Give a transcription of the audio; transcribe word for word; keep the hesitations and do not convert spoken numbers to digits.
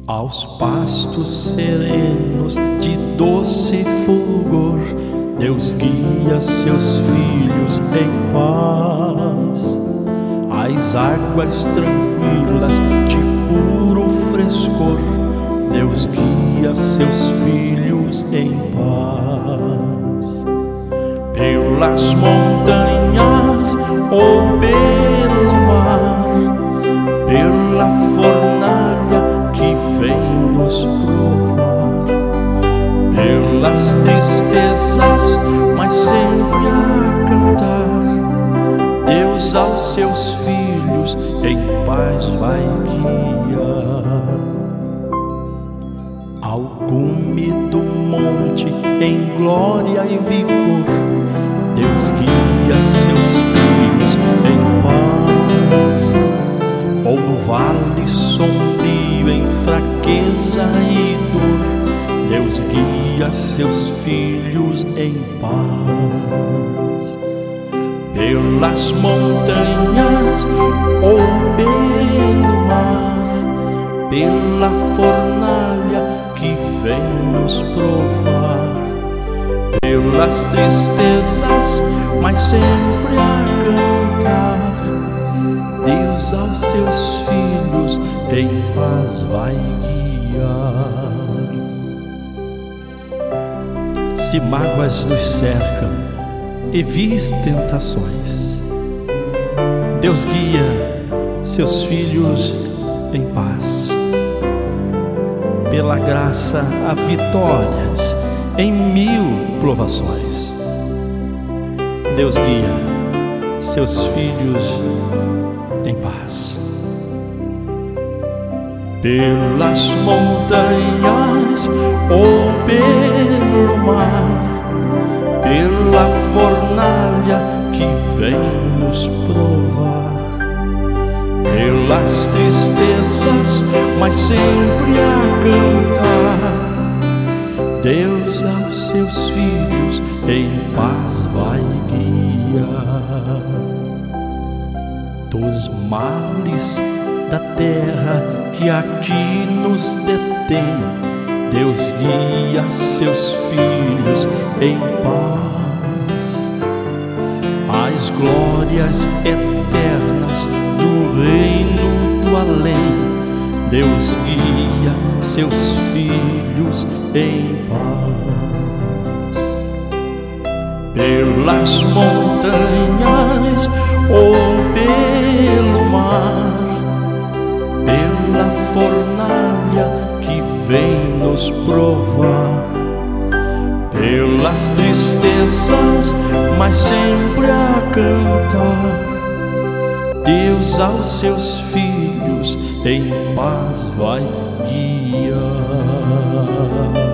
Aos pastos serenos de doce fulgor, Deus guia seus filhos em paz. Às águas tranquilas de puro frescor, Deus guia seus filhos em paz. Pelas montanhas ou pelo mar, pela fornalha que vem nos provar, pelas tristezas, mas sempre a cantar, Deus aos seus filhos em paz vai guiar. Ao cume do monte em glória e vigor, Deus guia seus filhos em paz. Ou no vale sombrio em fraqueza e dor, Deus guia seus filhos em paz. Pelas montanhas ou pelo mar, pela fornalha que vem nos provar, pelas tristezas, mas sempre a cantar, Deus aos seus filhos em paz vai guiar. Se mágoas nos cercam e vis tentações, Deus guia seus filhos em paz. Pela graça há vitórias em mil provações, Deus guia seus filhos em paz. Pelas montanhas ou pelo mar, pela fornalha que vem nos provar, pelas tristezas, mas sempre a cantar, Deus aos seus filhos em paz vai guiar. Dos males da terra que aqui nos detém, Deus guia seus filhos em paz. As glórias eternas do reino do além, Deus guia seus filhos em paz. Pelas montanhas ou pelo mar, pela fornalha que vem nos provar, pelas tristezas, mas sempre a cantar, Deus aos seus filhos em paz vai guiar.